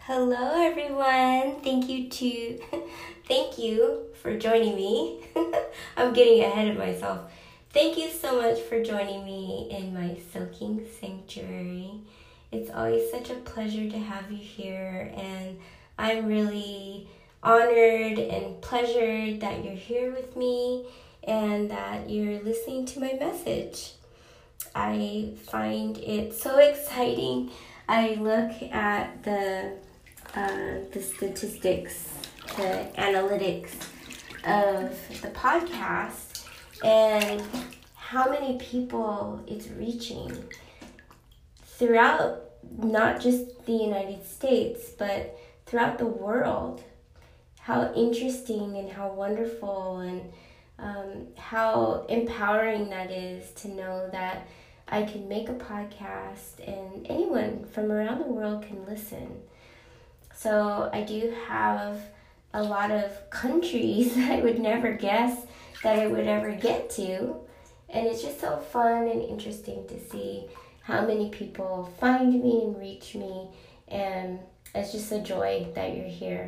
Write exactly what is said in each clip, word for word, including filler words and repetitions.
Hello everyone. Thank you to thank you for joining me. I'm getting ahead of myself. Thank you so much for joining me in my soaking sanctuary. It's always such a pleasure to have you here, and I'm really honored and pleasured that you're here with me and that you're listening to my message. I find it so exciting. I look at the uh, the statistics, the analytics of the podcast, and how many people it's reaching throughout not just the United States, but throughout the world. How interesting and how wonderful and um, how empowering that is to know that I can make a podcast and anyone from around the world can listen. So I do have a lot of countries that I would never guess that I would ever get to. And it's just so fun and interesting to see how many people find me and reach me. And it's just a joy that you're here.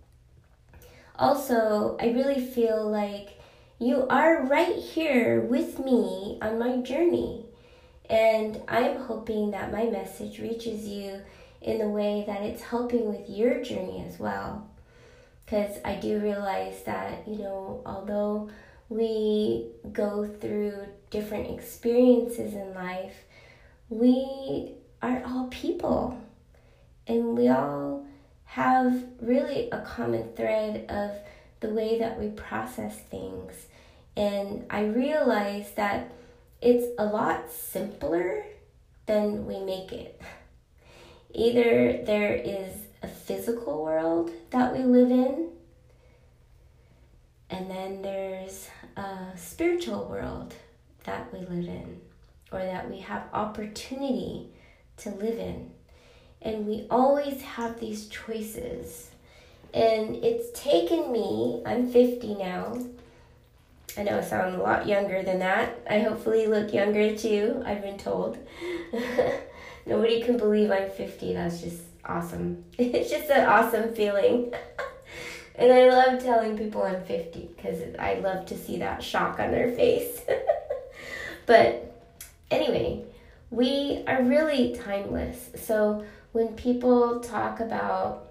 Also, I really feel like you are right here with me on my journey. And I'm hoping that my message reaches you in the way that it's helping with your journey as well. Because I do realize that, you know, although we go through different experiences in life, we are all people. And we all have really a common thread of the way that we process things. And I realize that it's a lot simpler than we make it. Either there is a physical world that we live in, and then there's a spiritual world that we live in, or that we have opportunity to live in. And we always have these choices. And it's taken me, I'm fifty now. I know I sound a lot younger than that. I hopefully look younger too, I've been told. Nobody can believe I'm fifty. That's just awesome. It's just an awesome feeling. And I love telling people I'm fifty because I love to see that shock on their face. But anyway, we are really timeless. So when people talk about,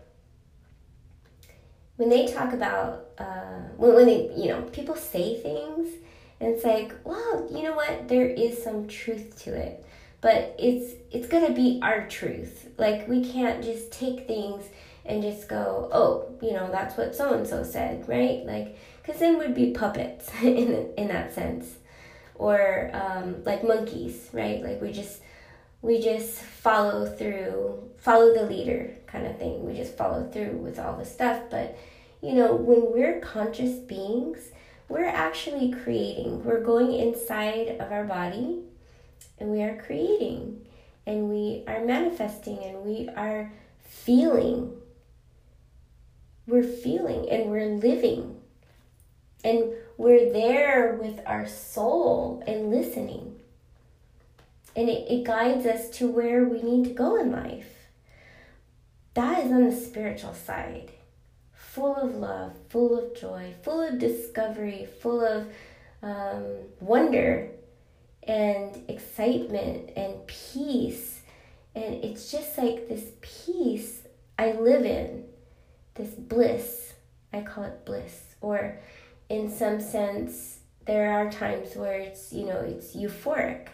when they talk about, uh, when, when they, you know, people say things, and it's like, well, you know what, there is some truth to it, but it's, it's gonna be our truth. Like, we can't just take things and just go, oh, you know, that's what so-and-so said, right? Like, because then we'd be puppets in, in that sense. Or, um, like monkeys, right? Like, we just, we just follow through, follow the leader kind of thing. We just follow through with all the stuff. But, you know, when we're conscious beings, we're actually creating. We're going inside of our body and we are creating and we are manifesting and we are feeling. We're feeling and we're living. And we're there with our soul and listening. And it, it guides us to where we need to go in life. That is on the spiritual side. Full of love, full of joy, full of discovery, full of um, wonder and excitement and peace. And it's just like this peace I live in, this bliss. I call it bliss. Or in some sense, there are times where it's, you know, it's euphoric.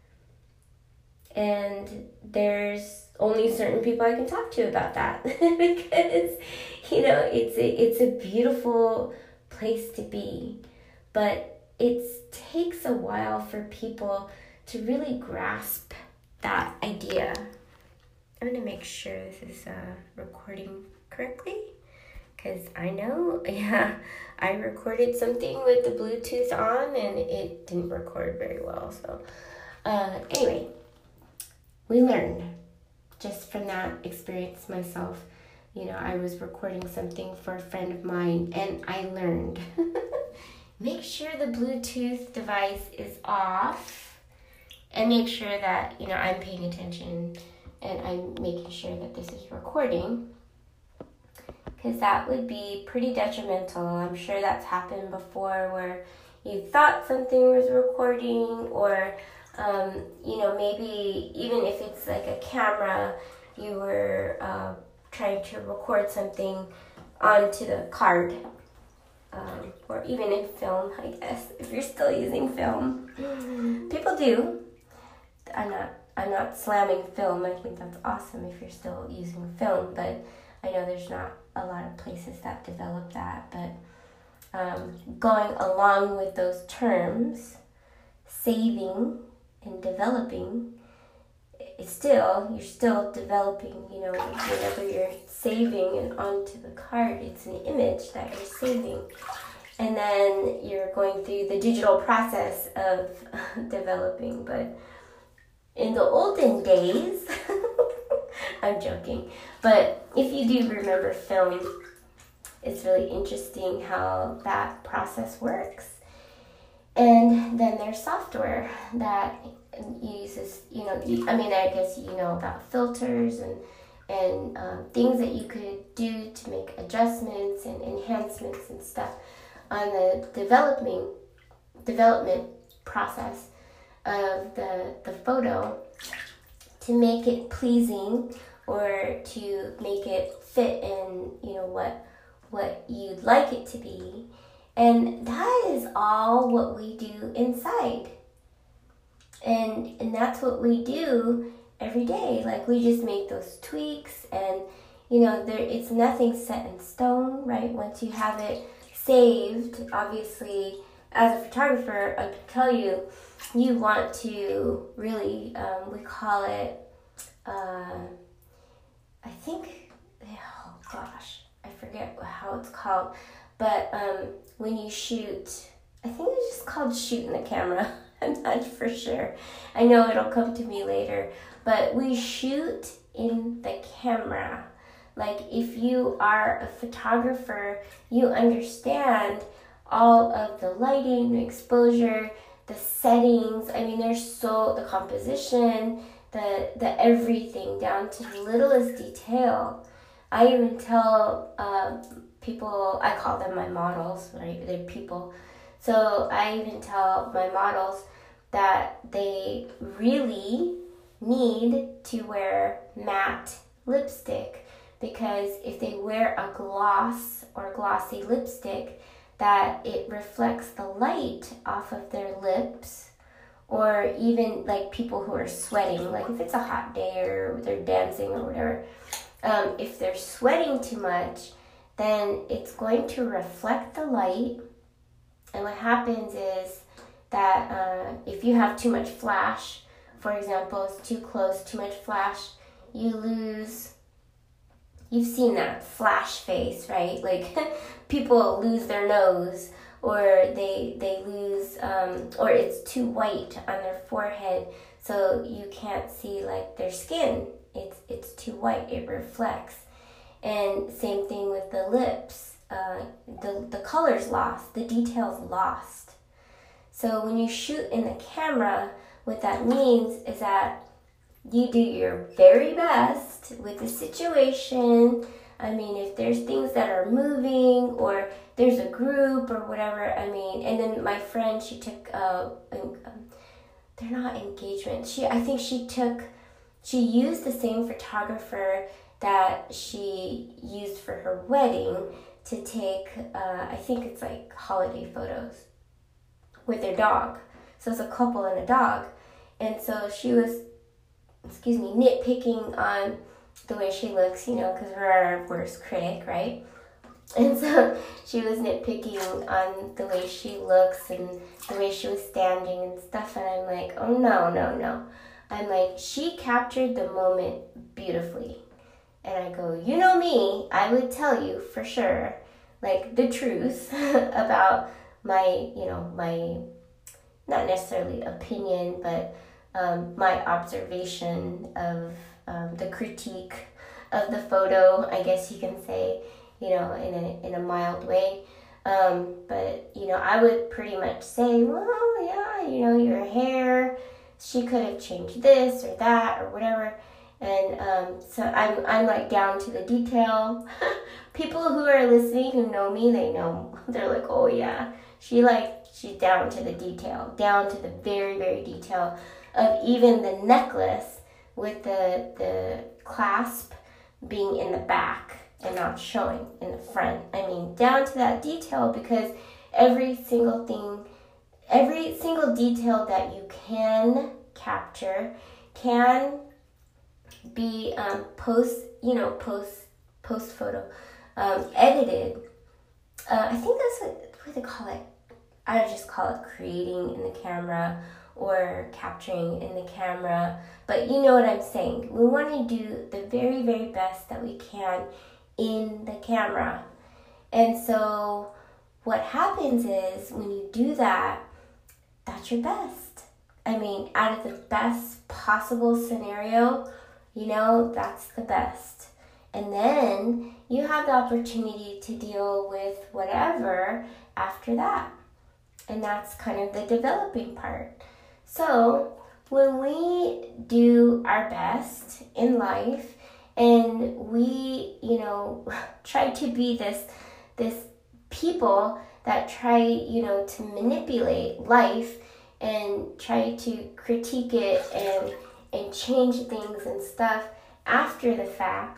And there's only certain people I can talk to about that because, you know, it's a, it's a beautiful place to be. But it takes a while for people to really grasp that idea. I'm going to make sure this is uh, recording correctly because I know, yeah, I recorded something with the Bluetooth on and it didn't record very well. So uh, anyway. We learn just from that experience myself. You know, I was recording something for a friend of mine and I learned. Make sure the Bluetooth device is off and make sure that, you know, I'm paying attention and I'm making sure that this is recording. because that would be pretty detrimental. I'm sure that's happened before where you thought something was recording, or um, you know, maybe even if it's like a camera, you were uh, trying to record something onto the card, um, or even in film, I guess, if you're still using film. People do. I'm not I'm not slamming film. I think that's awesome if you're still using film, but I know there's not a lot of places that develop that. But um, going along with those terms, saving and developing, it's still, you're still developing, you know, whenever you're saving and onto the card, it's an image that you're saving. And then you're going through the digital process of developing. But in the olden days, I'm joking, but if you do remember film, it's really interesting how that process works. And then there's software that uses, you know, I mean, I guess you know about filters and and um, things that you could do to make adjustments and enhancements and stuff on the developing development process of the the photo to make it pleasing, or to make it fit in, you know, what what you'd like it to be. And that is all what we do inside. And and that's what we do every day. Like, we just make those tweaks, and you know, there it's nothing set in stone, right? Once you have it saved, obviously, as a photographer, I can tell you, you want to really, um, we call it, uh, I think, oh gosh, I forget how it's called, but um, when you shoot, I think it's just called shooting the camera. I'm not for sure. I know it'll come to me later, but we shoot in the camera. Like, if you are a photographer, you understand all of the lighting, the exposure, the settings. I mean, there's so, the composition, the the everything down to the littlest detail. I even tell uh, people, I call them my models, right? They're people. So I even tell my models that they really need to wear matte lipstick, because if they wear a gloss or glossy lipstick, that it reflects the light off of their lips. Or even like people who are sweating, like if it's a hot day or they're dancing or whatever, um, if they're sweating too much, then it's going to reflect the light. And what happens is that uh, if you have too much flash, for example, it's too close, too much flash, you lose, you've seen that flash face, right? Like people lose their nose, or they they lose, um, or it's too white on their forehead, so you can't see like their skin. It's it's too white, it reflects. And same thing with the lips. Uh, the, the color's lost, the detail's lost. So when you shoot in the camera, what that means is that you do your very best with the situation. I mean, if there's things that are moving, or there's a group or whatever, I mean, and then my friend, she took, uh, um, they're not engagements. She, I think she took, she used the same photographer that she used for her wedding to take, uh, I think it's like holiday photos with their dog. So it's a couple and a dog. And so she was, excuse me, nitpicking on the way she looks, you know, because we're our worst critic, right? And so she was nitpicking on the way she looks and the way she was standing and stuff. And I'm like, oh, no, no, no. I'm like, she captured the moment beautifully. And I go, you know me, I would tell you for sure, like, the truth about my, you know, my, not necessarily opinion, but um, my observation of um, the critique of the photo, I guess you can say, you know, in a in a mild way. Um, but, you know, I would pretty much say, well, yeah, you know, your hair, she could have changed this or that or whatever. And um, so I'm, I'm like down to the detail. People who are listening who know me, they know, they're like, oh yeah, she like, she's down to the detail, down to the very, very detail of even the necklace with the, the clasp being in the back and not showing in the front. I mean, down to that detail, because every single thing, every single detail that you can capture can be um, post, you know, post, post photo, um, edited. Uh, I think that's what, what they call it. I would just call it creating in the camera or capturing in the camera. But you know what I'm saying. We want to do the very, very best that we can in the camera. And so what happens is when you do that, that's your best. I mean, out of the best possible scenario, you know, that's the best. And then you have the opportunity to deal with whatever after that. And that's kind of the developing part. So when we do our best in life and we, you know, try to be this, this people that try, you know, to manipulate life and try to critique it and, and change things and stuff after the fact,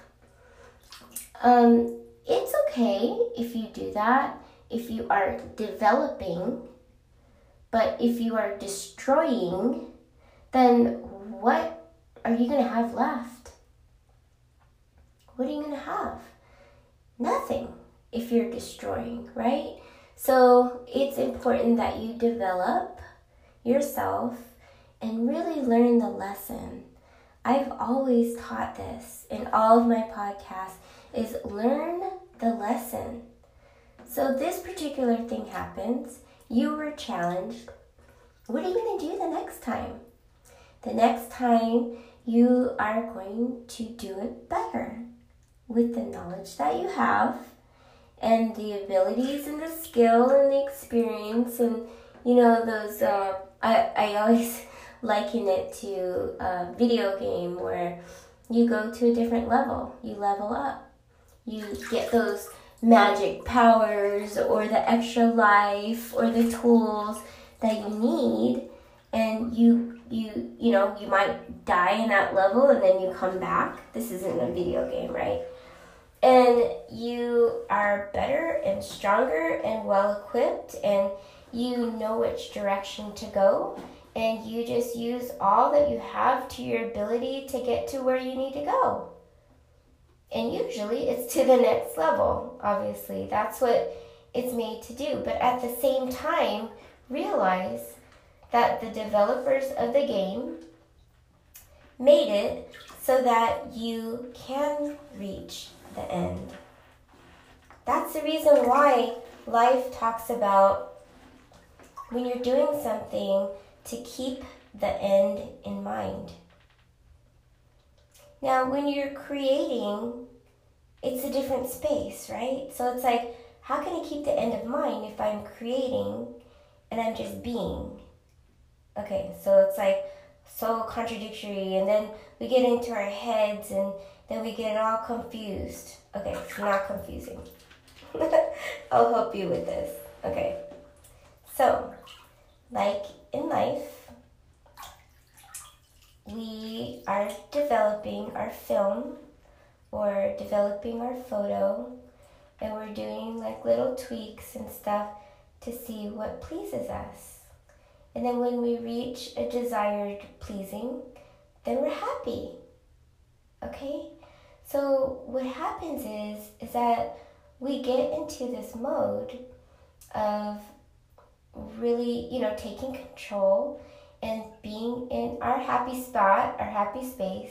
um, it's okay if you do that, if you are developing. But if you are destroying, then what are you going to have left? What are you going to have? Nothing if you're destroying, right? So it's important that you develop yourself and really learn the lesson. I've always taught this in all of my podcasts, is learn the lesson. So this particular thing happens. You were challenged. What are you going to do the next time? The next time you are going to do it better with the knowledge that you have and the abilities and the skill and the experience and, you know, those, uh, I, I always liken it to a video game where you go to a different level. You level up. You get those magic powers or the extra life or the tools that you need, and you you you know you might die in that level and then you come back. This isn't a video game, right? And you are better and stronger and well equipped, and you know which direction to go, and you just use all that you have to your ability to get to where you need to go. And usually it's to the next level, obviously. That's what it's made to do. But at the same time, realize that the developers of the game made it so that you can reach the end. That's the reason why life talks about when you're doing something to keep the end in mind. Now, when you're creating, it's a different space, right? So it's like, how can I keep the end of mind if I'm creating and I'm just being? Okay, so it's like so contradictory, and then we get into our heads and then we get all confused. Okay, it's not confusing. I'll help you with this. Okay, so like in life, we are developing our film or developing our photo, and we're doing like little tweaks and stuff to see what pleases us. And then when we reach a desired pleasing, then we're happy. Okay? So what happens is, is that we get into this mode of really, you know, taking control and being in our happy spot, our happy space.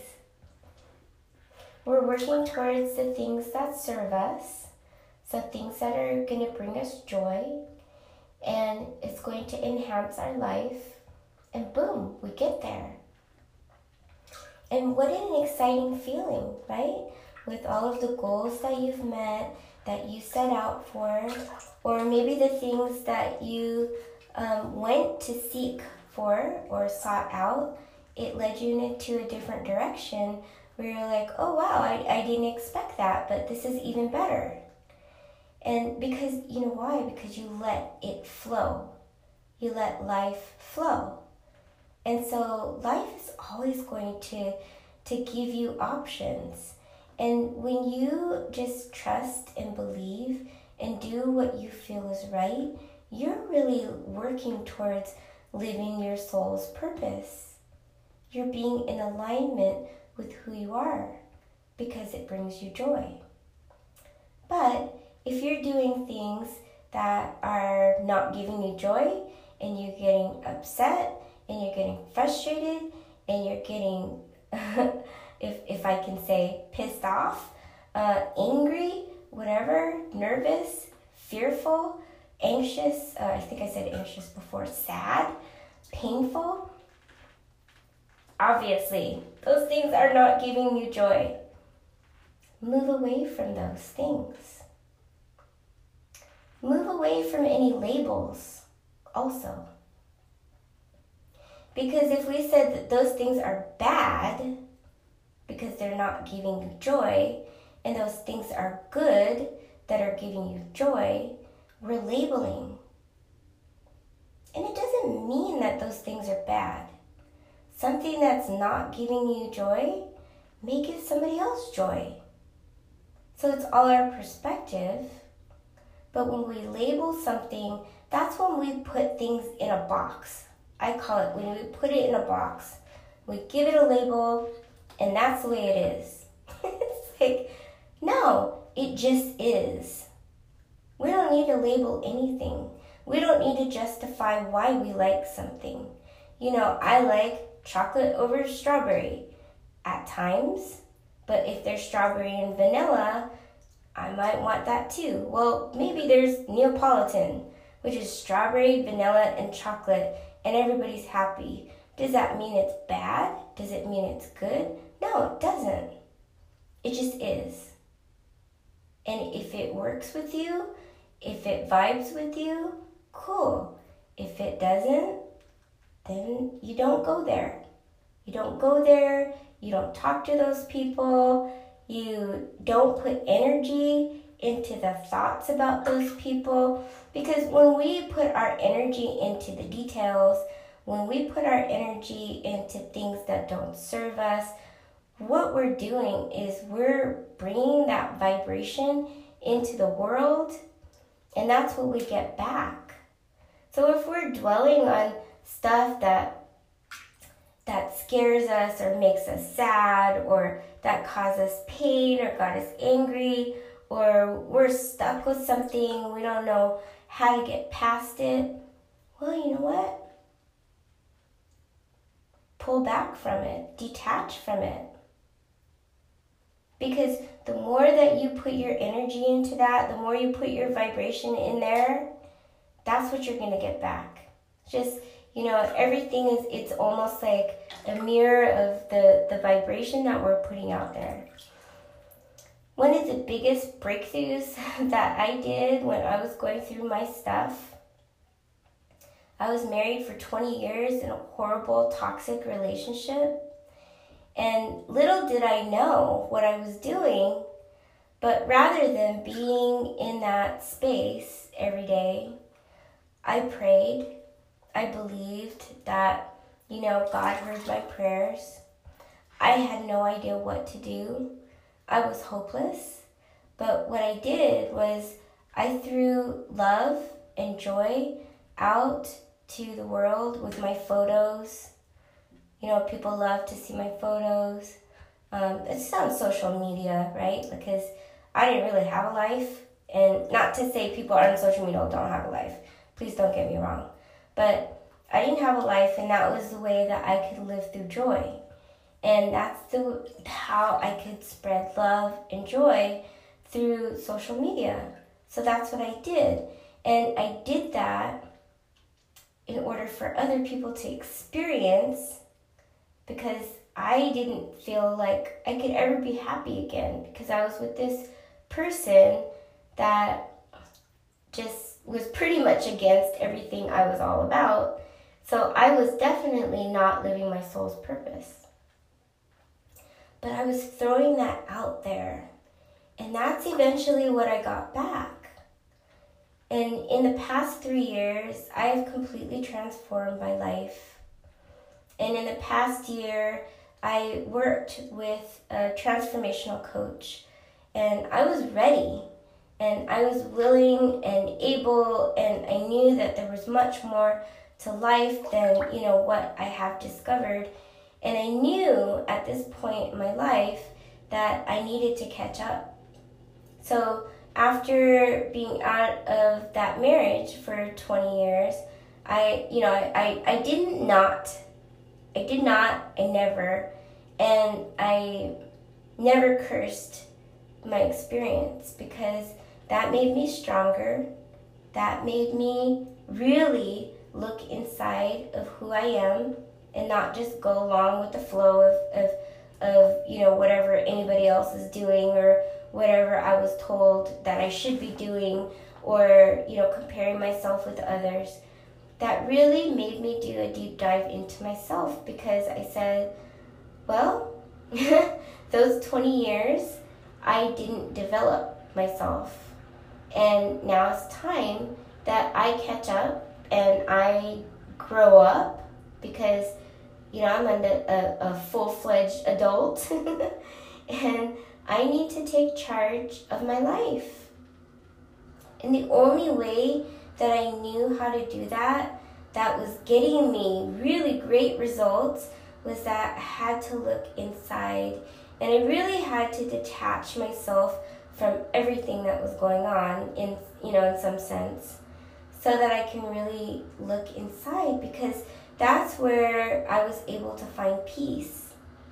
We're working towards the things that serve us, so things that are going to bring us joy, and it's going to enhance our life, and boom, we get there. And what an exciting feeling, right? With all of the goals that you've met, that you set out for, or maybe the things that you um, went to seek for or sought out, it led you into a different direction where you're like, oh wow, I, I didn't expect that, but this is even better. And because, you know why? Because you let it flow. You let life flow. And so life is always going to, to give you options. And when you just trust and believe and do what you feel is right, you're really working towards living your soul's purpose. You're being in alignment with who you are because it brings you joy. But if you're doing things that are not giving you joy and you're getting upset and you're getting frustrated and you're getting, if, if I can say, pissed off, uh, angry, whatever, nervous, fearful, anxious, uh, I think I said anxious before, sad, painful, obviously, those things are not giving you joy. Move away from those things. Move away from any labels also. Because if we said that those things are bad because they're not giving you joy, and those things are good that are giving you joy, we're labeling. And it doesn't mean that those things are bad. Something that's not giving you joy may give somebody else joy. So it's all our perspective. But when we label something, that's when we put things in a box. I call it when we put it in a box. We give it a label, and that's the way it is. It's like, no, it just is. We don't need to label anything. We don't need to justify why we like something. You know, I like chocolate over strawberry at times, but if there's strawberry and vanilla, I might want that too. Well, maybe there's Neapolitan, which is strawberry, vanilla, and chocolate, and everybody's happy. Does that mean it's bad? Does it mean it's good? No, it doesn't. It just is. And if it works with you, if it vibes with you, cool. If it doesn't, then you don't go there. You don't go there. You don't talk to those people. You don't put energy into the thoughts about those people. Because when we put our energy into the details, when we put our energy into things that don't serve us, what we're doing is we're bringing that vibration into the world, and that's what we get back. So if we're dwelling on stuff that that scares us or makes us sad or that causes pain or got us angry, or we're stuck with something, we don't know how to get past it, well, you know what? Pull back from it, detach from it. Because the more that you put your energy into that, the more you put your vibration in there, that's what you're going to get back. Just, you know, everything is, it's almost like a mirror of the, the vibration that we're putting out there. One of the biggest breakthroughs that I did when I was going through my stuff, I was married for twenty years in a horrible, toxic relationship. And little did I know what I was doing, but rather than being in that space every day, I prayed. I believed that, you know, God heard my prayers. I had no idea what to do. I was hopeless. But what I did was I threw love and joy out to the world with my photos. You know, people love to see my photos. Um, it's on social media, right? Because I didn't really have a life. And not to say people on social media don't have a life. Please don't get me wrong. But I didn't have a life, and that was the way that I could live through joy. And that's the how I could spread love and joy through social media. So that's what I did. And I did that in order for other people to experience, because I didn't feel like I could ever be happy again, because I was with this person that just was pretty much against everything I was all about. So I was definitely not living my soul's purpose. but I was throwing that out there. And that's eventually what I got back. And in the past three years, I have completely transformed my life. And in the past year, I worked with a transformational coach, and I was ready, and I was willing and able, and I knew that there was much more to life than, you know, what I have discovered. And I knew at this point in my life that I needed to catch up. So after being out of that marriage for twenty years, I, you know, I, I didn't not, I did not, I never, and I never cursed my experience, because that made me stronger. That made me really look inside of who I am and not just go along with the flow of, of, of you know, whatever anybody else is doing or whatever I was told that I should be doing, or, you know, comparing myself with others. That really made me do a deep dive into myself, because I said, well, those twenty years, I didn't develop myself. And now it's time that I catch up and I grow up, because, you know, I'm a, a, a full-fledged adult and I need to take charge of my life. And the only way that I knew how to do that, that was getting me really great results, was that I had to look inside, and I really had to detach myself from everything that was going on in, you know, in some sense, so that I can really look inside, because that's where I was able to find peace.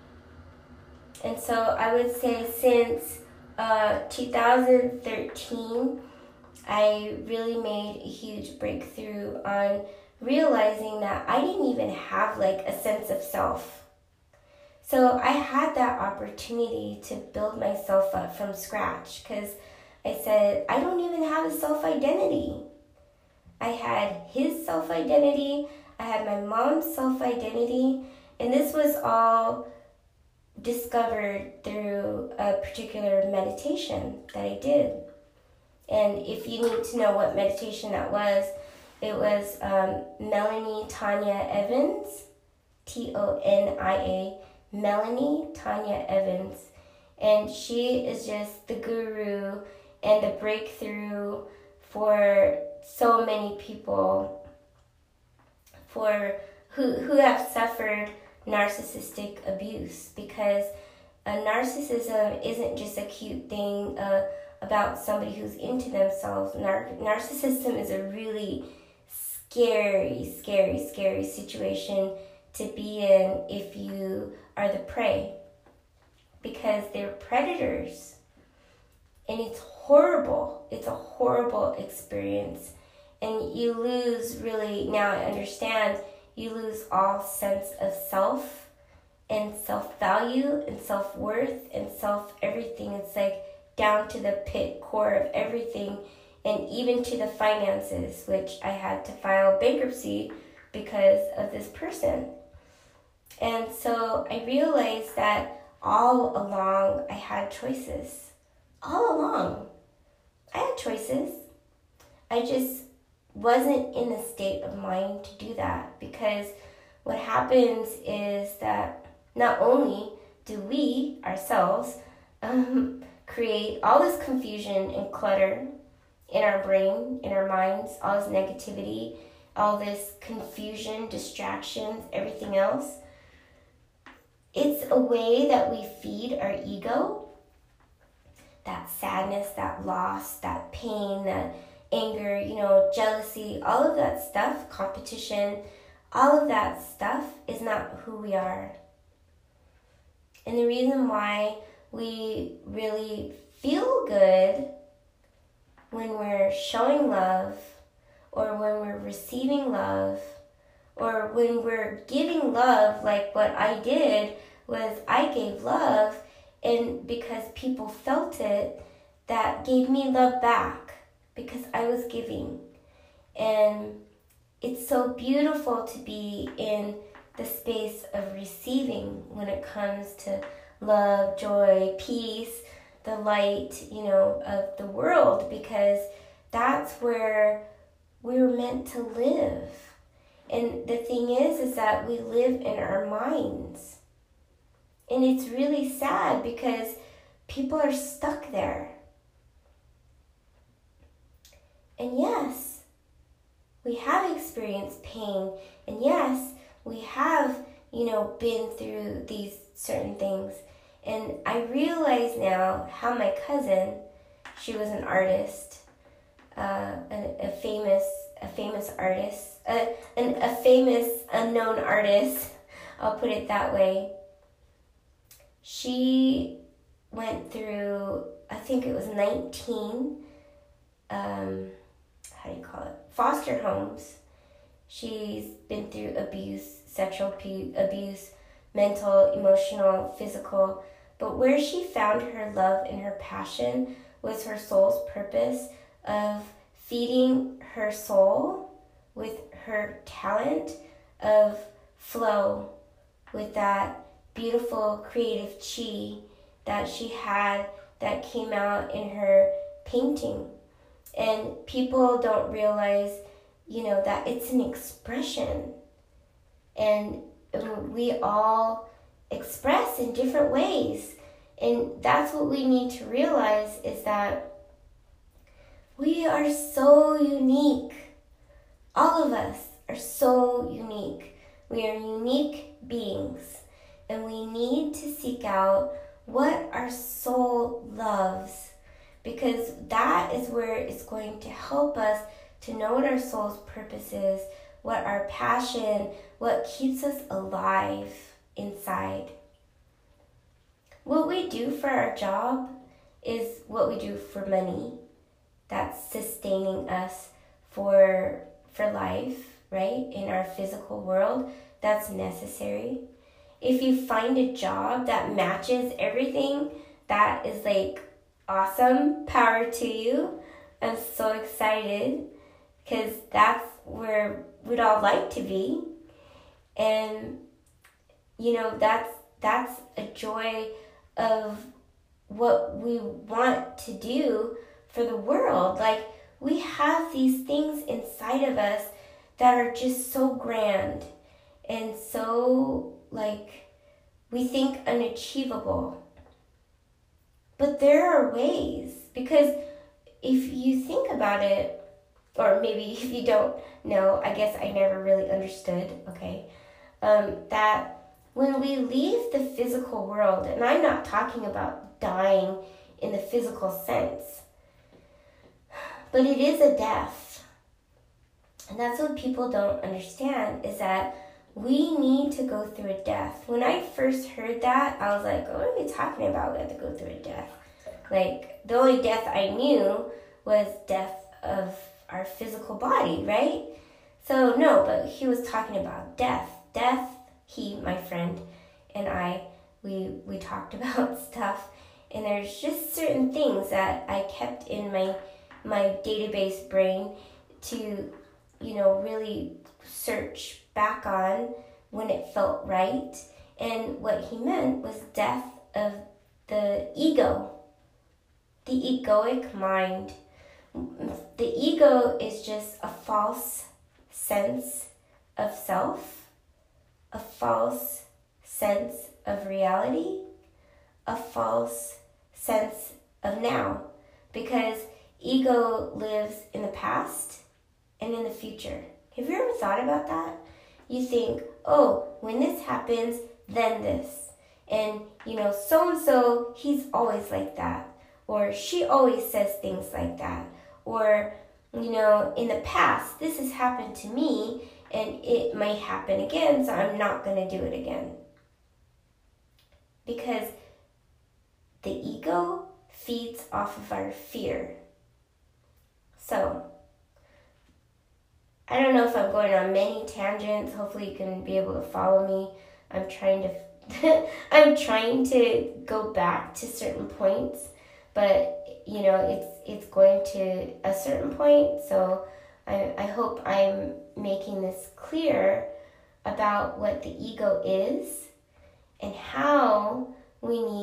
And so I would say since uh, two thousand thirteen, I really made a huge breakthrough on realizing that I didn't even have like a sense of self. So I had that opportunity to build myself up from scratch, because I said, I don't even have a self-identity. I had his self-identity, I had my mom's self-identity, and this was all discovered through a particular meditation that I did. And if you need to know what meditation that was, it was um, Melanie Tanya Evans, T O N I A, Melanie Tanya Evans. And she is just the guru and the breakthrough for so many people for who who have suffered narcissistic abuse, because a narcissism isn't just a cute thing uh, about somebody who's into themselves. Nar- narcissism is a really scary, scary, scary situation to be in if you are the prey, because they're predators. And it's horrible. It's a horrible experience. And you lose, really, now I understand, you lose all sense of self and self-value and self-worth and self-everything. It's like down to the pit core of everything, and even to the finances, which I had to file bankruptcy because of this person. And so I realized that all along I had choices. All along. I had choices. I just wasn't in the state of mind to do that, because what happens is that not only do we ourselves um, create all this confusion and clutter in our brain, in our minds, all this negativity, all this confusion, distractions, everything else, it's a way that we feed our ego, that sadness, that loss, that pain, that anger, you know, jealousy, all of that stuff, competition, all of that stuff is not who we are. And the reason why we really feel good when we're showing love, or when we're receiving love, or when we're giving love, like what I did was I gave love, and because people felt it, that gave me love back, because I was giving. And it's so beautiful to be in the space of receiving when it comes to love, joy, peace, the light, you know, of the world, because that's where we're meant to live. And the thing is, is that we live in our minds. And it's really sad because people are stuck there. And yes, we have experienced pain. And yes, we have, you know, been through these certain things. And I realize now how my cousin, she was an artist, uh, a, a famous, a famous artist, a, an, a famous unknown artist, I'll put it that way. She went through, I think it was nineteen, um, how do you call it, foster homes. She's been through abuse, sexual abuse, mental, emotional, physical. But where she found her love and her passion was her soul's purpose of feeding her soul with her talent of flow, with that beautiful creative chi that she had that came out in her painting. And people don't realize, you know, that it's an expression. And we all express in different ways. And that's what we need to realize, is that we are so unique. All of us are so unique. We are unique beings. And we need to seek out what our soul loves, because that is where it's going to help us to know what our soul's purpose is, what our passion, what keeps us alive inside. What we do for our job is what we do for money. That's sustaining us for, for life, right? In our physical world, that's necessary. If you find a job that matches everything, that is like awesome. Power to you. I'm so excited, because that's where we'd all like to be. And, you know, that's that's a joy of what we want to do for the world. Like, we have these things inside of us that are just so grand and so, like, we think unachievable. But there are ways, because if you think about it, or maybe if you don't know, I guess I never really understood, okay, um, that when we leave the physical world, and I'm not talking about dying in the physical sense, but it is a death. And that's what people don't understand, is that we need to go through a death. When I first heard that, I was like, what are we talking about? We have to go through a death. Like, the only death I knew was death of our physical body, right? So, no, but he was talking about death. Death, he, my friend, and I, we we talked about stuff. And there's just certain things that I kept in my my database brain to, you know, really search back on when it felt right. And what he meant was death of the ego, the egoic mind. The ego is just a false sense of self, a false sense of reality, a false sense of now, because ego lives in the past and in the future. Have you ever thought about that? You think, oh, when this happens, then this. And, you know, so-and-so, he's always like that. Or she always says things like that. Or, you know, in the past, this has happened to me, and it might happen again, so I'm not going to do it again. Because the ego feeds off of our fear. So, I don't know if I'm going on many tangents. Hopefully you can be able to follow me. I'm trying to I'm trying to go back to certain points, but you know, it's it's going to a certain point, so I I hope I'm making this clear about what the ego is and how we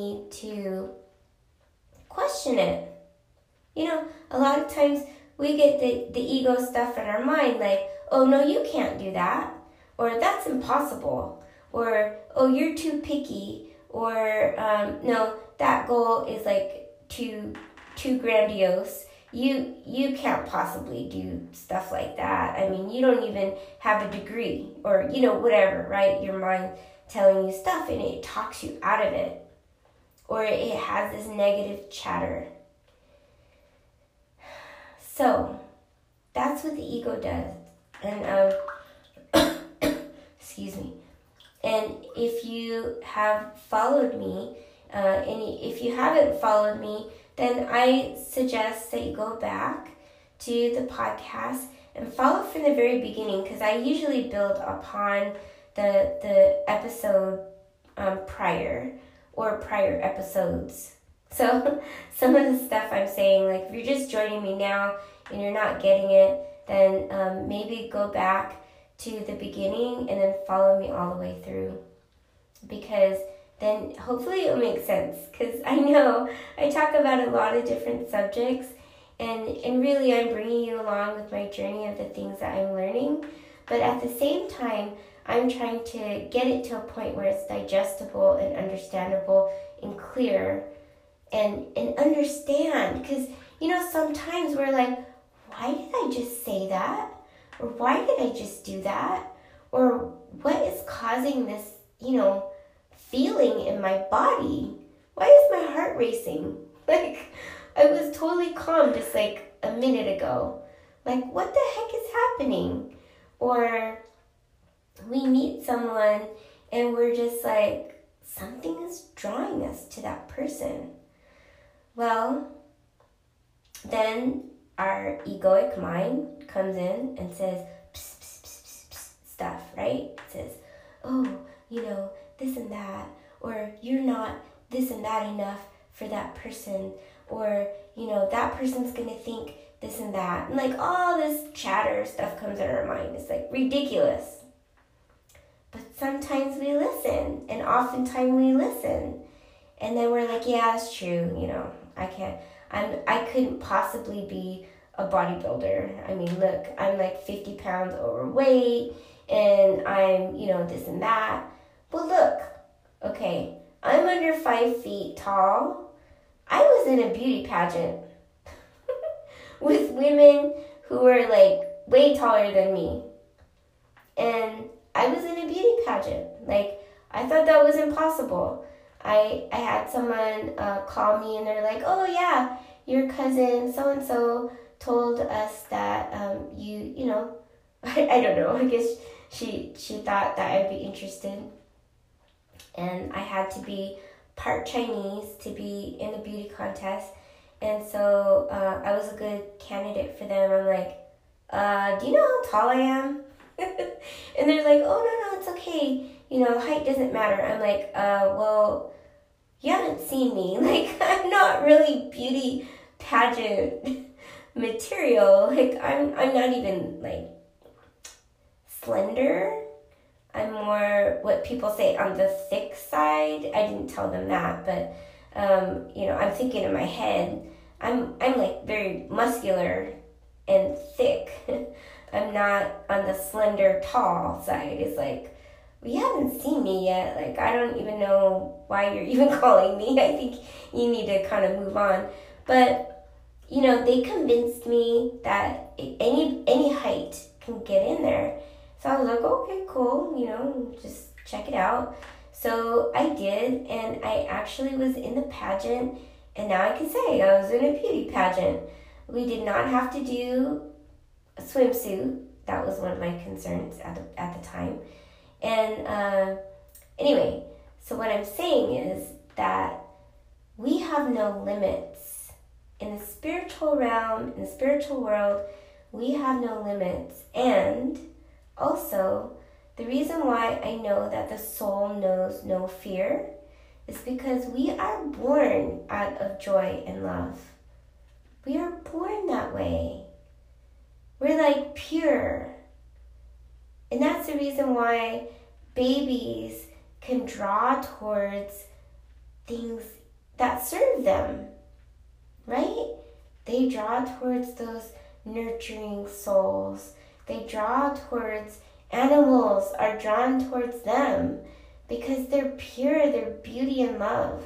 question it. You know, a lot of times we get the, the ego stuff in our mind like, oh, no, you can't do that. Or that's impossible. Or, oh, you're too picky. Or, um, no, that goal is like too too grandiose. You you can't possibly do stuff like that. I mean, you don't even have a degree. Or, you know, whatever, right? Your mind telling you stuff and it talks you out of it. Or it has this negative chatter. So, that's what the ego does. And, um, excuse me. And if you have followed me, uh, and if you haven't followed me, then I suggest that you go back to the podcast and follow from the very beginning, because I usually build upon the the episode um, prior or prior episodes. So some of the stuff I'm saying, like if you're just joining me now and you're not getting it, then um, maybe go back to the beginning and then follow me all the way through, because then hopefully it'll make sense, because I know I talk about a lot of different subjects, and, and really I'm bringing you along with my journey of the things that I'm learning, but at the same time I'm trying to get it to a point where it's digestible and understandable and clear and, and understand, because you know sometimes we're like, why did I just say that? Or why did I just do that? Or what is causing this, you know, feeling in my body? Why is my heart racing? Like, I was totally calm just like a minute ago. Like, what the heck is happening? Or we meet someone and we're just like, something is drawing us to that person. Well, then our egoic mind comes in and says pss, pss, pss, pss, pss, stuff, right? It says, oh, you know, this and that, or you're not this and that enough for that person, or, you know, that person's going to think this and that. And like all this chatter stuff comes in our mind. It's like ridiculous. But sometimes we listen, and oftentimes we listen. And then we're like, yeah, that's true, you know, I can't. I'm, I couldn't possibly be a bodybuilder. I mean, look, I'm like fifty pounds overweight and I'm, you know, this and that. Well, look, okay, I'm under five feet tall. I was in a beauty pageant with women who were like way taller than me. And I was in a beauty pageant. Like, I thought that was impossible. I I had someone uh, call me and they're like, oh yeah, your cousin so-and-so told us that um, you, you know, I, I don't know, I guess she she thought that I'd be interested. And I had to be part Chinese to be in the beauty contest. And so uh, I was a good candidate for them. I'm like, uh, do you know how tall I am? And they're like, oh, no, no, it's okay. You know, height doesn't matter. I'm like, uh, well, you haven't seen me. Like, I'm not really beauty pageant material. Like, I'm, I'm not even, like, slender. I'm more what people say on the thick side. I didn't tell them that, but, um, you know, I'm thinking in my head, I'm, I'm like, very muscular and thick. I'm not on the slender, tall side. It's like, well, you haven't seen me yet. Like, I don't even know why you're even calling me. I think you need to kind of move on. But, you know, they convinced me that any any height can get in there. So I was like, okay, cool, you know, just check it out. So I did, and I actually was in the pageant, and now I can say I was in a beauty pageant. We did not have to do a swimsuit. That was one of my concerns at the, at the time. And uh, anyway, so what I'm saying is that we have no limits. In the spiritual realm, in the spiritual world, we have no limits. And also, the reason why I know that the soul knows no fear is because we are born out of joy and love. We are born that way. We're like pure. And that's the reason why babies can draw towards things that serve them. right? They draw towards those nurturing souls. They draw towards animals, are drawn towards them because they're pure, they're beauty and love.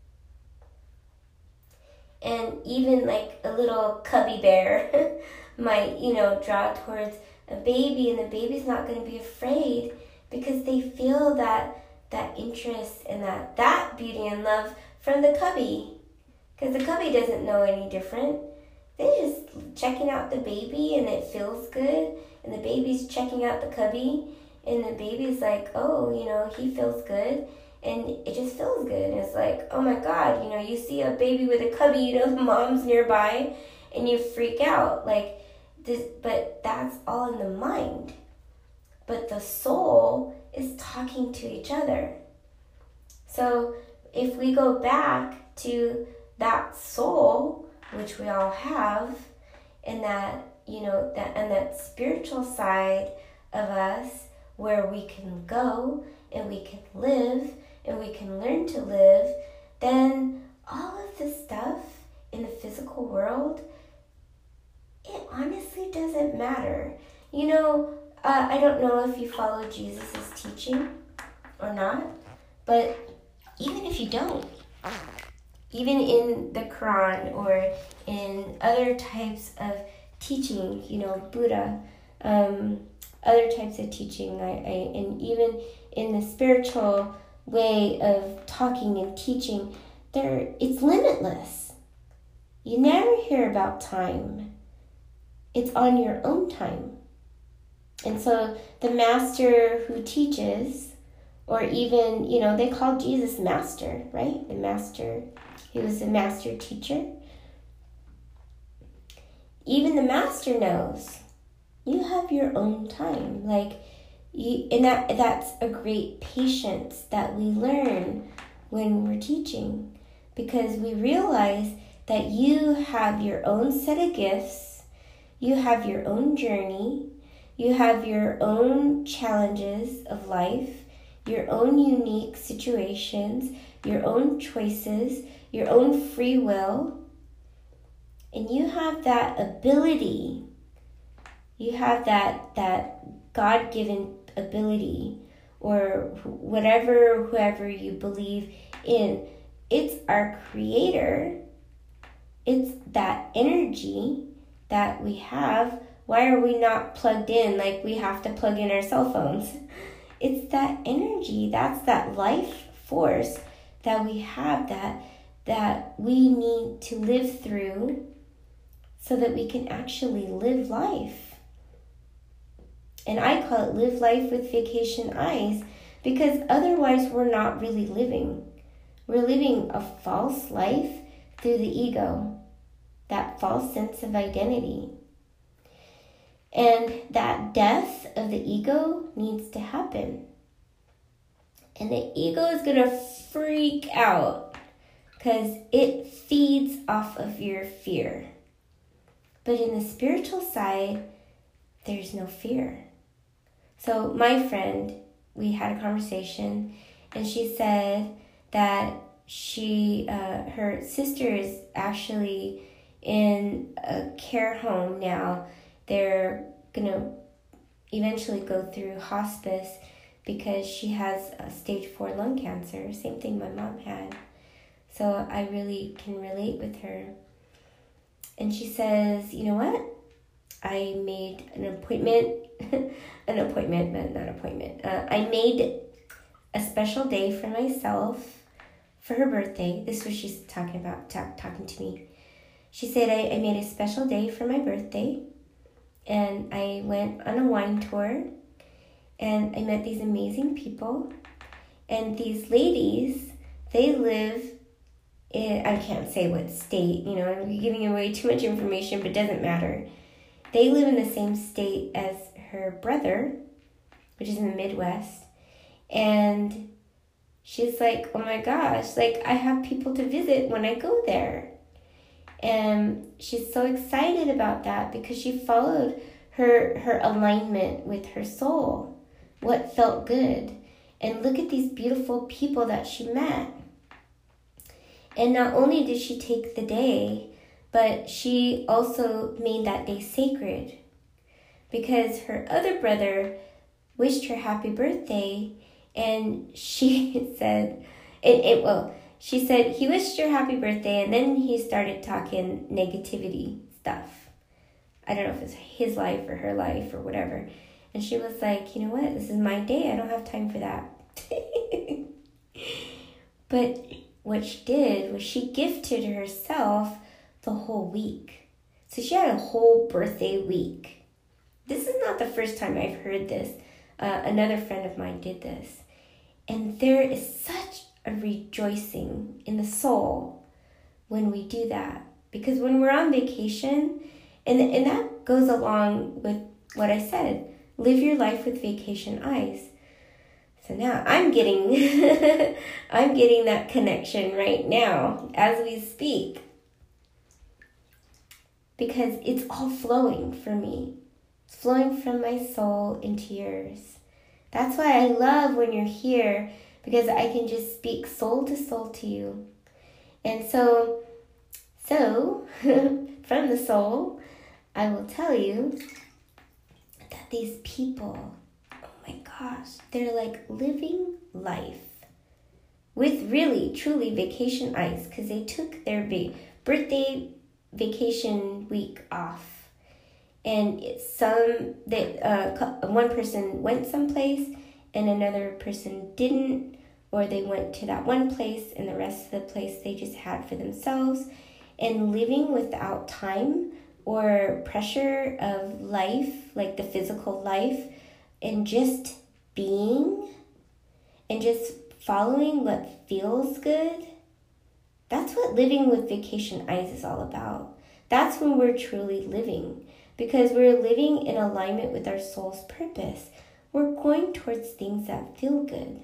And even like a little cubby bear might, you know, draw towards a baby, and the baby's not going to be afraid because they feel that that interest and that, that beauty and love from the cubby. Because the cubby doesn't know any different. They're just checking out the baby and it feels good. And the baby's checking out the cubby. And the baby's like, oh, you know, he feels good. And it just feels good. And it's like, oh my God, you know, you see a baby with a cubby, you know, the mom's nearby. And you freak out. Like, this, but that's all in the mind. But the soul is talking to each other. So if we go back to that soul, which we all have, and that, you know, that and that spiritual side of us where we can go and we can live and we can learn to live, then all of the stuff in the physical world, it honestly doesn't matter. You know, uh, I don't know if you follow Jesus' teaching or not, but even if you don't, even in the Quran or in other types of teaching, you know, Buddha, um, other types of teaching, I, I, and even in the spiritual way of talking and teaching, there it's limitless. You never hear about time. It's on your own time. And so the master who teaches, or even, you know, they call Jesus master, right? The master, he was the master teacher. Even the master knows you have your own time. Like, you, and that that's a great patience that we learn when we're teaching, because we realize that you have your own set of gifts, you have your own journey, you have your own challenges of life, your own unique situations, your own choices, your own free will. And you have that ability, you have that that God-given ability, or whatever, whoever you believe in. It's our Creator. It's that energy that we have. Why are we not plugged in like we have to plug in our cell phones? It's that energy, that's that life force that we have, that that we need to live through so that we can actually live life. And I call it live life with vacation eyes, because otherwise we're not really living. We're living a false life through the ego, that false sense of identity. And that death of the ego needs to happen. And the ego is going to freak out because it feeds off of your fear. But in the spiritual side, there's no fear. So my friend, we had a conversation, and she said that she, uh, her sister is actually in a care home now. They're going to eventually go through hospice because she has a stage four lung cancer, same thing my mom had. So I really can relate with her. And she says, you know what? I made an appointment, an appointment, but not appointment. Uh, I made a special day for myself for her birthday. This is what she's talking about, ta- talking to me. She said, I, I made a special day for my birthday. And I went on a wine tour, and I met these amazing people. And these ladies, they live in, I can't say what state, you know, I'm giving away too much information, but it doesn't matter. They live in the same state as her brother, which is in the Midwest. And she's like, oh my gosh, like I have people to visit when I go there. And she's so excited about that because she followed her her alignment with her soul, what felt good. And look at these beautiful people that she met. And not only did she take the day, but she also made that day sacred because her other brother wished her happy birthday, and she said, it, it well, she said he wished her happy birthday, and then he started talking negativity stuff. I don't know if it's his life or her life or whatever. And she was like, you know what, this is my day, I don't have time for that. But what she did was she gifted herself the whole week. So she had a whole birthday week. This is not the first time I've heard this. Uh, another friend of mine did this. And there is such a rejoicing in the soul when we do that. Because when we're on vacation, and, and that goes along with what I said, live your life with vacation eyes. So now I'm getting, I'm getting that connection right now as we speak. Because it's all flowing for me. It's flowing from my soul into yours. That's why I love when you're here, because I can just speak soul to soul to you. And so, so from the soul, I will tell you that these people, oh my gosh, they're like living life with really, truly vacation eyes, because they took their va- birthday vacation week off. And it's some that uh, one person went someplace and another person didn't, or they went to that one place and the rest of the place they just had for themselves. And living without time or pressure of life, like the physical life, and just being and just following what feels good. That's what living with vacation eyes is all about. That's when we're truly living. Because we're living in alignment with our soul's purpose. We're going towards things that feel good.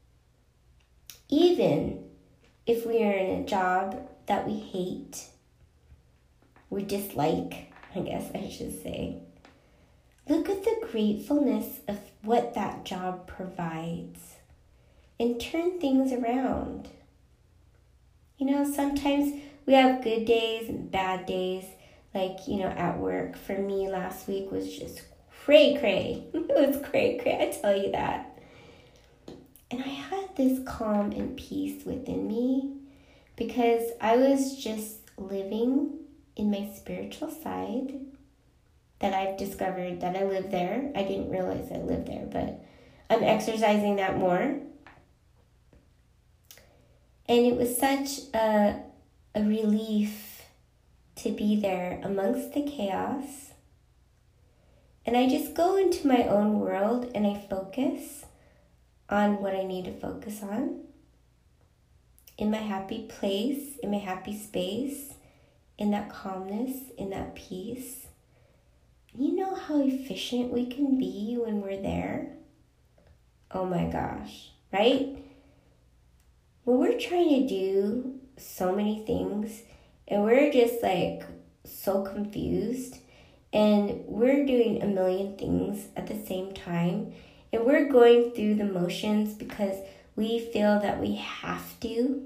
Even if we are in a job that we hate, we dislike, I guess I should say. Look at the gratefulness of what that job provides and turn things around. You know, sometimes we have good days and bad days. Like, you know, at work, for me last week was just cray cray. It was cray cray, I tell you that. And I had this calm and peace within me because I was just living in my spiritual side that I've discovered that I live there. I didn't realize I lived there, but I'm exercising that more. And it was such a, a relief to be there amongst the chaos. And I just go into my own world and I focus on what I need to focus on. In my happy place, in my happy space, in that calmness, in that peace. You know how efficient we can be when we're there? Oh my gosh, right? When we're trying to do so many things, and we're just like so confused, and we're doing a million things at the same time, and we're going through the motions because we feel that we have to,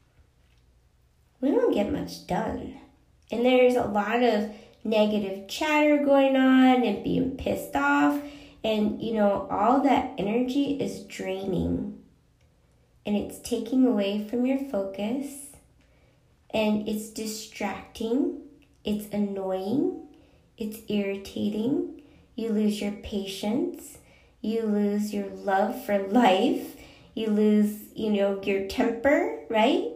we don't get much done. And there's a lot of negative chatter going on and being pissed off, and you know, all that energy is draining, and it's taking away from your focus. And it's distracting, it's annoying, it's irritating. You lose your patience, you lose your love for life, you lose, you know, your temper, right?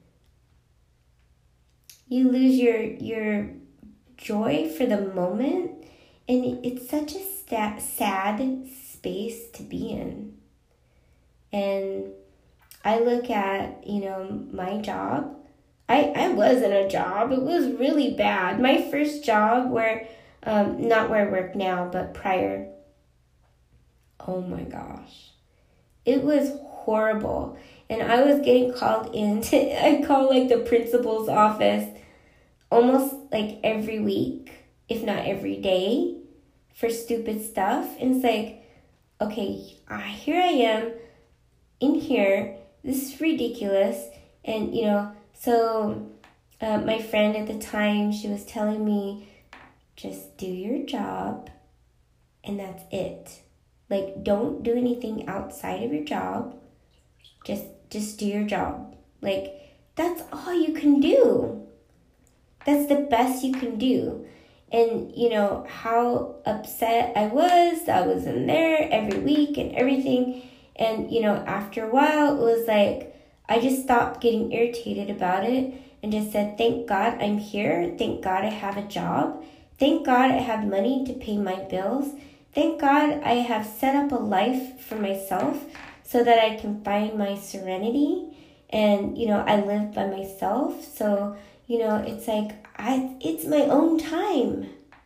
You lose your your joy for the moment, and it's such a sta- sad space to be in. And I look at, you know, my job. I, I was in a job. It was really bad. My first job where, um, not where I work now, but prior. Oh my gosh. It was horrible. And I was getting called in to, I call like the principal's office almost like every week, if not every day, for stupid stuff. And it's like, okay, uh, here I am in here. This is ridiculous. And, you know, so uh, my friend at the time, she was telling me, just do your job and that's it. Like, don't do anything outside of your job. Just, just do your job. Like, that's all you can do. That's the best you can do. And, you know, how upset I was. I was in there every week and everything. And, you know, after a while, it was like, I just stopped getting irritated about it and just said, thank God I'm here. Thank God I have a job. Thank God I have money to pay my bills. Thank God I have set up a life for myself so that I can find my serenity. And, you know, I live by myself. So, you know, it's like, I, it's my own time.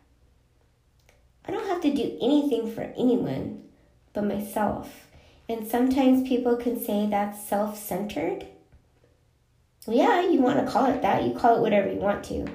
I don't have to do anything for anyone but myself. And sometimes people can say that's self-centered. Well, yeah, you want to call it that. You call it whatever you want to.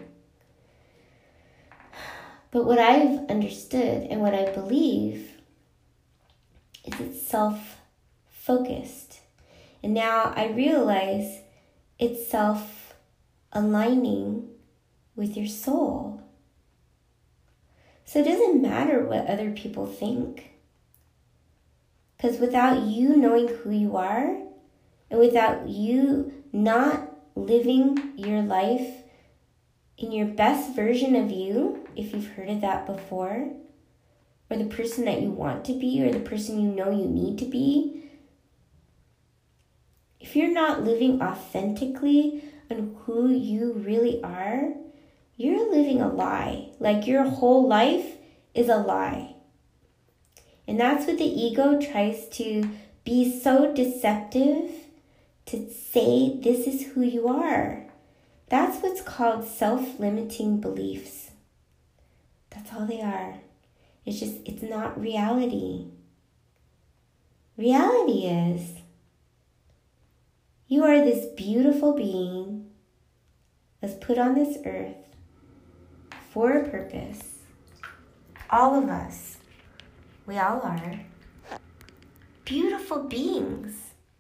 But what I've understood and what I believe is it's self-focused. And now I realize it's self-aligning with your soul. So it doesn't matter what other people think. Because without you knowing who you are, and without you not living your life in your best version of you, if you've heard of that before, or the person that you want to be, or the person you know you need to be, if you're not living authentically on who you really are, you're living a lie. Like your whole life is a lie. And that's what the ego tries to be so deceptive, to say this is who you are. That's what's called self-limiting beliefs. That's all they are. It's just, it's not reality. Reality is, you are this beautiful being that's put on this earth for a purpose. All of us, we all are beautiful beings.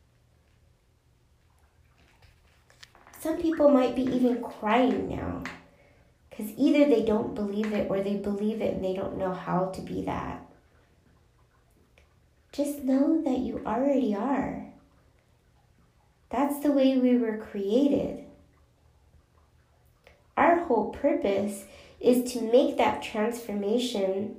Some people might be even crying now because either they don't believe it or they believe it and they don't know how to be that. Just know that you already are. That's the way we were created. Our whole purpose is to make that transformation.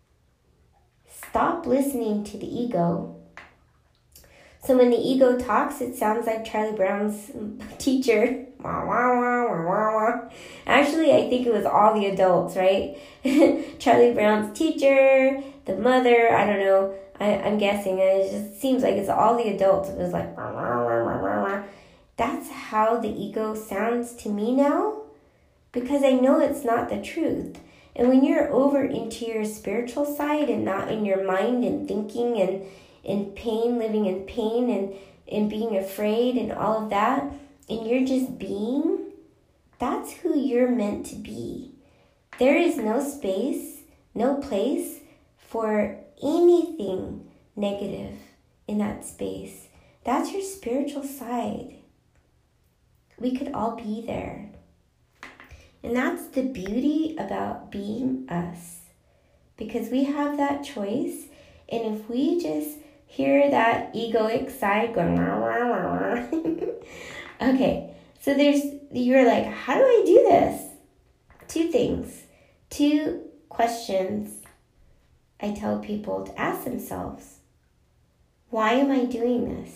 Stop listening to the ego. So when the ego talks, it sounds like Charlie Brown's teacher. Wah, wah, wah, wah, wah, wah. Actually, I think it was all the adults, right? Charlie Brown's teacher, the mother, I don't know. I, I'm guessing. It just seems like it's all the adults. It was like, wah, wah, wah, wah, wah, wah. That's how the ego sounds to me now, because I know it's not the truth. And when you're over into your spiritual side and not in your mind and thinking and in pain, living in pain and, and being afraid and all of that, and you're just being, that's who you're meant to be. There is no space, no place for anything negative in that space. That's your spiritual side. We could all be there. And that's the beauty about being us. Because we have that choice. And if we just hear that egoic side going, rah, rah, rah, rah. Okay, so there's, you're like, how do I do this? Two things, two questions I tell people to ask themselves. Why am I doing this?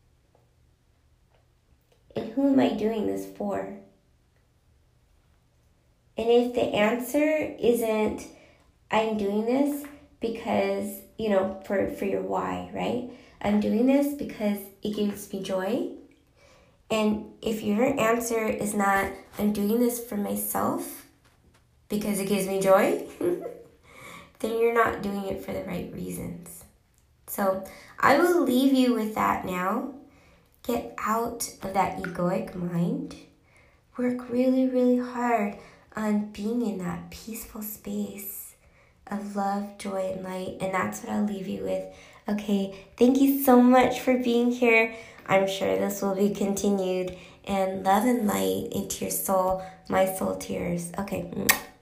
And who am I doing this for? And if the answer isn't, I'm doing this because, you know, for, for your why, right? I'm doing this because it gives me joy. And if your answer is not, I'm doing this for myself because it gives me joy, then you're not doing it for the right reasons. So I will leave you with that now. Get out of that egoic mind. Work really, really hard on being in that peaceful space of love, joy, and light. And that's what I'll leave you with. Okay, thank you so much for being here I'm sure this will be continued. And love and light into your soul, my soul to yours. Okay.